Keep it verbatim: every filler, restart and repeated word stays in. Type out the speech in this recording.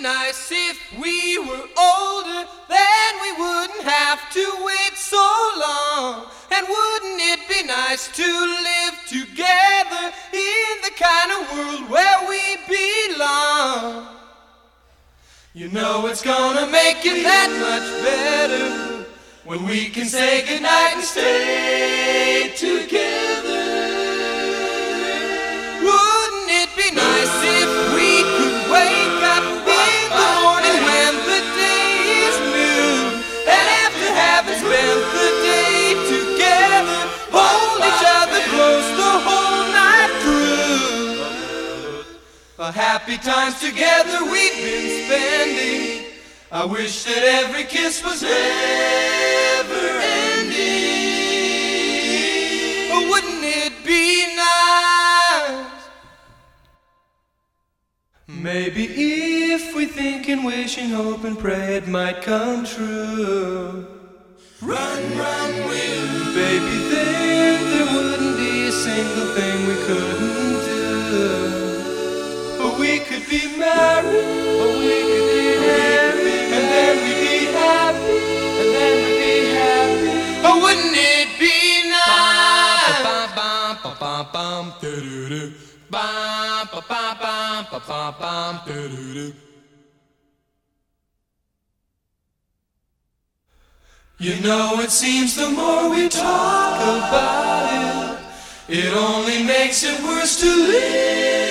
nice if we were older, then we wouldn't have to wait so long. And wouldn't it be nice to live together in the kind of world where we belong? You know it's gonna make it that much better when we can say goodnight and stay together. Wouldn't it be nice if we could wake up in the morning when the day is new, and after having spent the day together, hold each other close the whole night through? A happy times together we've been spending. I wish that every kiss was never ending. Wouldn't it be nice? Maybe if we think and wish and hope and pray it might come true. Run, run, will. Baby, then there wouldn't be a single thing we couldn't do. Or we could be married, or we could be happy, and then we'd be happy, and then we'd be happy. Oh, wouldn't it be nice? Bum, bum, bum, bum, bum, do-do-do. Bum, bum, bum, bum, bum, bum, bum, do-do-do. You know, it seems the more we talk about it, it only makes it worse to live.